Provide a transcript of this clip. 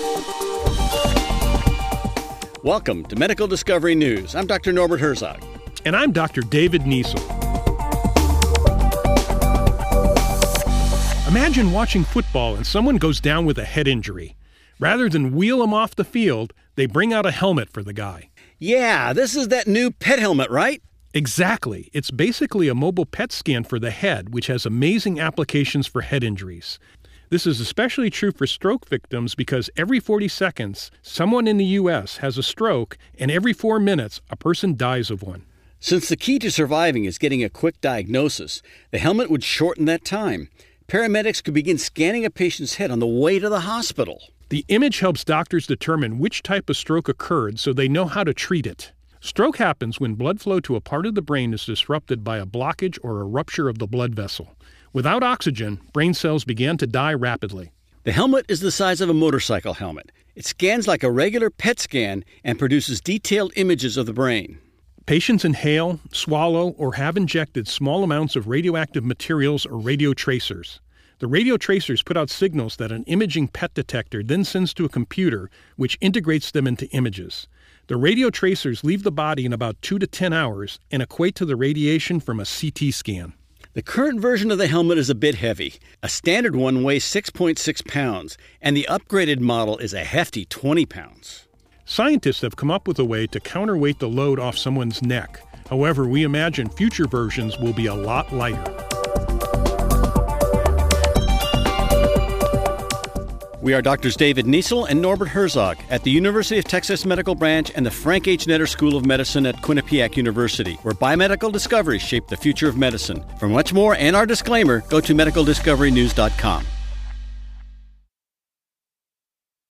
Welcome to Medical Discovery News. I'm Dr. Norbert Herzog. And I'm Dr. David Niesel. Imagine watching football and someone goes down with a head injury. Rather than wheel him off the field, they bring out a helmet for the guy. Yeah, this is that new PET helmet, right? Exactly. It's basically a mobile PET scan for the head, which has amazing applications for head injuries. This is especially true for stroke victims because every 40 seconds, someone in the U.S. has a stroke, and every 4 minutes, a person dies of one. Since the key to surviving is getting a quick diagnosis, the helmet would shorten that time. Paramedics could begin scanning a patient's head on the way to the hospital. The image helps doctors determine which type of stroke occurred so they know how to treat it. Stroke happens when blood flow to a part of the brain is disrupted by a blockage or a rupture of the blood vessel. Without oxygen, brain cells began to die rapidly. The helmet is the size of a motorcycle helmet. It scans like a regular PET scan and produces detailed images of the brain. Patients inhale, swallow, or have injected small amounts of radioactive materials or radiotracers. The radiotracers put out signals that an imaging PET detector then sends to a computer, which integrates them into images. The radiotracers leave the body in about 2 to 10 hours and equate to the radiation from a CT scan. The current version of the helmet is a bit heavy. A standard one weighs 6.6 pounds, and the upgraded model is a hefty 20 pounds. Scientists have come up with a way to counterweight the load off someone's neck. However, we imagine future versions will be a lot lighter. We are Drs. David Niesel and Norbert Herzog at the University of Texas Medical Branch and the Frank H. Netter School of Medicine at Quinnipiac University, where biomedical discoveries shape the future of medicine. For much more and our disclaimer, go to medicaldiscoverynews.com.